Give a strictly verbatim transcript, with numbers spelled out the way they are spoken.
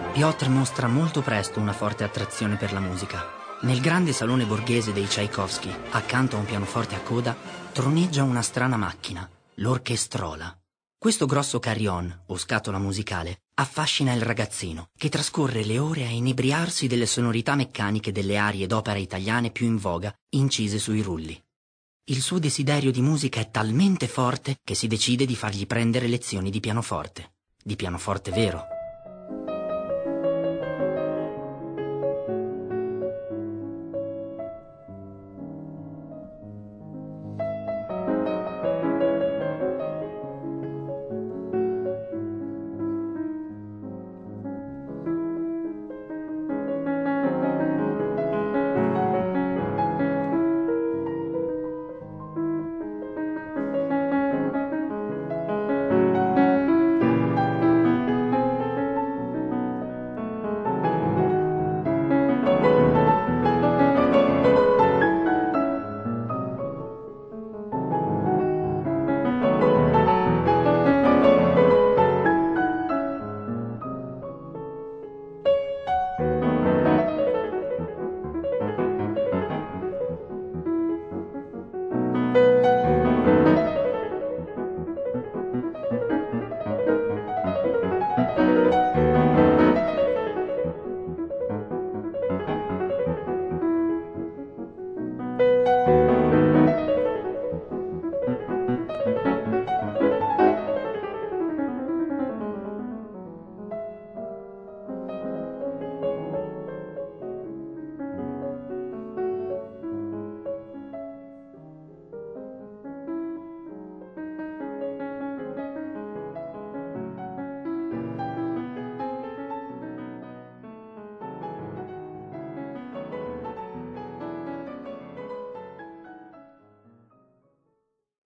Piotr mostra molto presto una forte attrazione per la musica. Nel grande salone borghese dei Tchaikovsky, accanto a un pianoforte a coda, troneggia una strana macchina, l'orchestrola. Questo grosso carillon, o scatola musicale, affascina il ragazzino, che trascorre le ore a inebriarsi delle sonorità meccaniche delle arie d'opera italiane più in voga, incise sui rulli. Il suo desiderio di musica è talmente forte che si decide di fargli prendere lezioni di pianoforte. Di pianoforte vero.